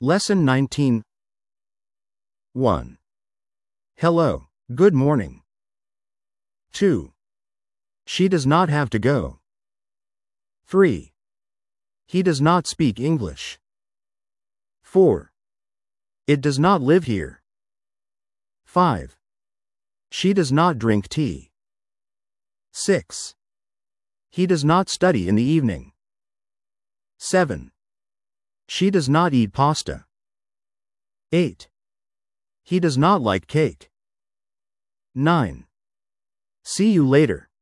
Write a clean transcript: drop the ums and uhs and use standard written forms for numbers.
Lesson 19. 1. Hello, good morning. 2. She does not have to go. 3. He does not speak English. 4. It does not live here. 5. She does not drink tea. 6. He does not study in the evening. 7. She does not eat pasta. 8. He does not like cake. 9. See you later.